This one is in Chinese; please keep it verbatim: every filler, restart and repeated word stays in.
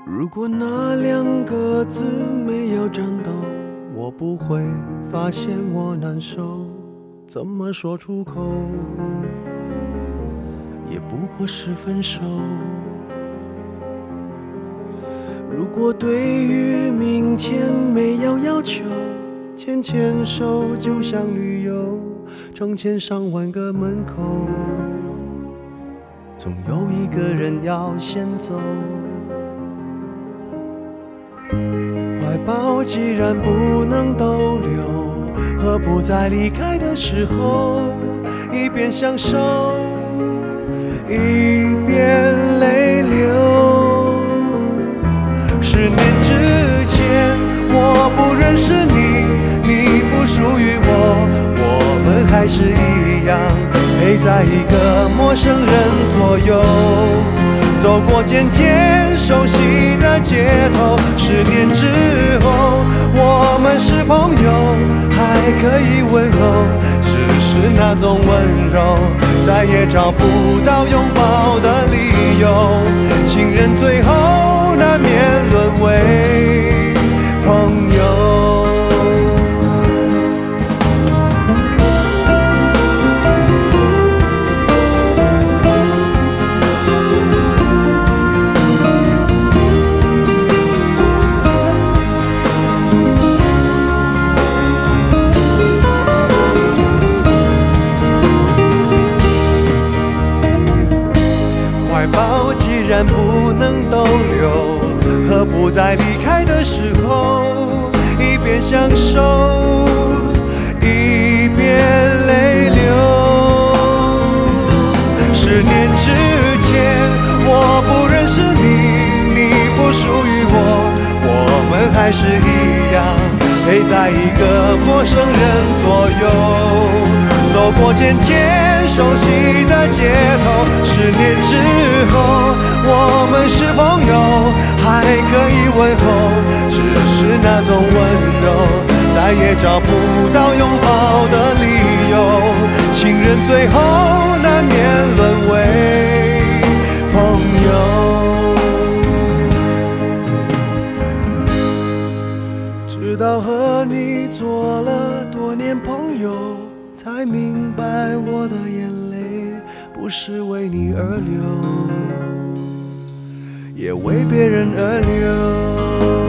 如果那两个字没有颤抖，我不会发现我难受，怎么说出口，也不过是分手。如果对于明天没有要求，牵牵手就像旅游，成千上万个门口，总有一个人要先走。怀抱既然不能逗留，何不在离开的时候，一边享受，一边泪流。十年之前我不认识你，你不属于我，我们还是一样陪在一个陌生人左右，走过渐渐熟悉的街头。十年之后我们是朋友，还可以问候，只是那种温柔再也找不到拥抱的理由。情人最后难免沦为朋友。怀抱既然不能逗留，何不在离开的时候，一边享受，一边泪流。十年之前我不认识你，你不属于我，我们还是一样陪在一个陌生人左右，走过渐渐熟悉的街头。十年之后我们是朋友，还可以问候，只是那种温柔再也找不到拥抱的理由。情人最后难免沦为朋友。直到和你做了多年朋友，才明白我的眼泪不是为你而流，也为别人而流。